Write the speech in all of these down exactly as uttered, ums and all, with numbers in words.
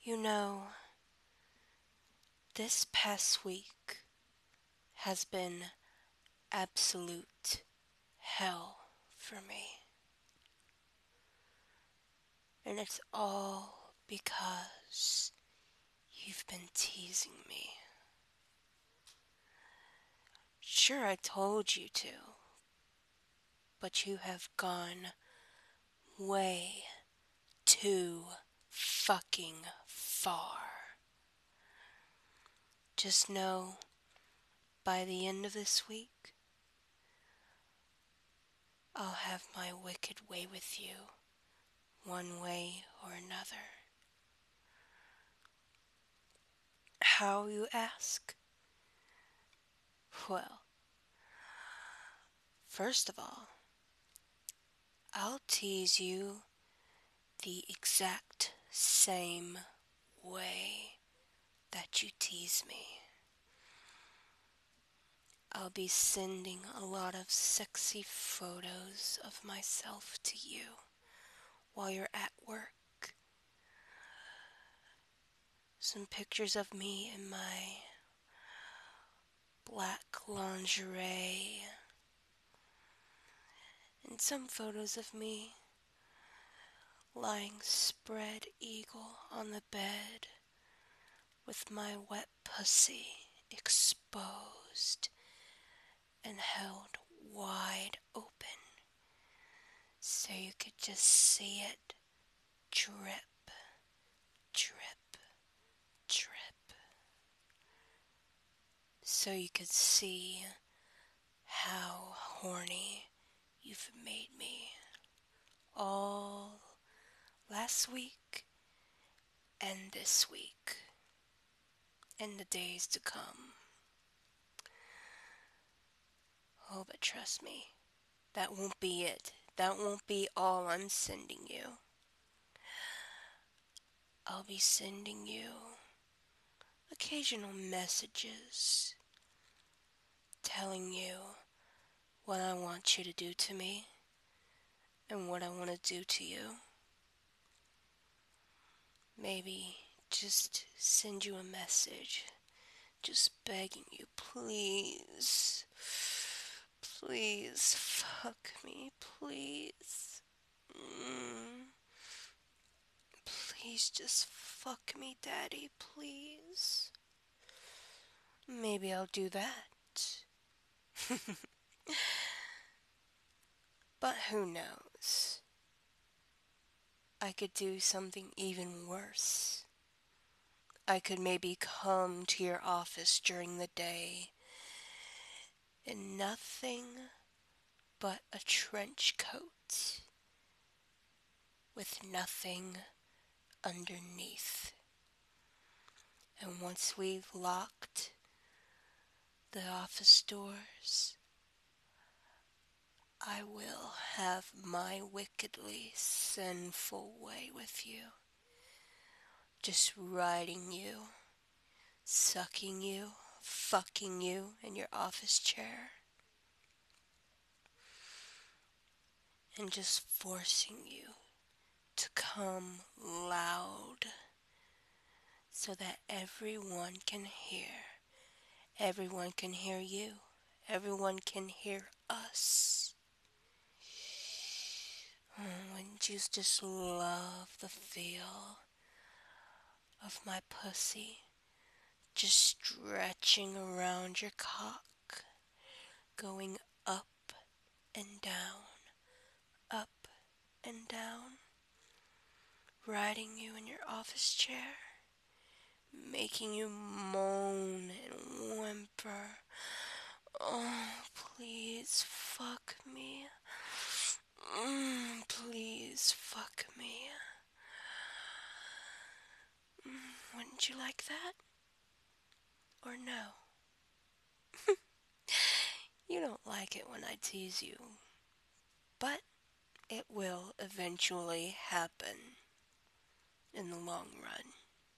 You know, this past week has been absolute hell for me. And it's all because you've been teasing me. Sure, I told you to, but you have gone way too fucking far. Just know, by the end of this week, I'll have my wicked way with you, one way or another. How, you ask? Well, first of all, I'll tease you the exact same way that you tease me. I'll be sending a lot of sexy photos of myself to you while you're at work. Some pictures of me in my black lingerie, and some photos of me lying spread eagle on the bed with my wet pussy exposed and held wide open so you could just see it drip, drip, drip. So you could see how horny you've made me all last week and this week and the days to come. Oh, but trust me, that won't be it. That won't be all I'm sending you. I'll be sending you occasional messages telling you what I want you to do to me and what I want to do to you. Maybe just send you a message, just begging you, please, please fuck me, please. Mm. Please just fuck me, Daddy, please. Maybe I'll do that. But who knows? I could do something even worse. I could maybe come to your office during the day in nothing but a trench coat with nothing underneath. And once we've locked the office doors, I will have my wickedly sinful way with you. Just riding you, sucking you, fucking you in your office chair, and just forcing you to come loud so that everyone can hear. Everyone can hear you. Everyone can hear us. Wouldn't you just love the feel of my pussy just stretching around your cock, going up and down, up and down, riding you in your office chair, making you moan and whimper. Oh, please fuck me. Mm, please fuck me. Mm, wouldn't you like that? Or no? You don't like it when I tease you, but it will eventually happen in the long run.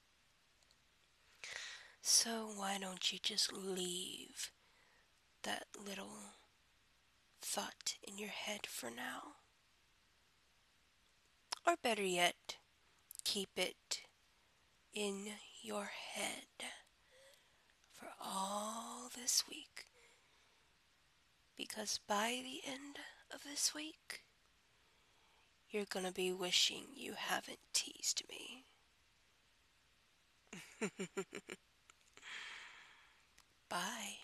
So why don't you just leave that little thought in your head for now? Or better yet, keep it in your head for all this week, because by the end of this week, you're gonna be wishing you haven't teased me. Bye.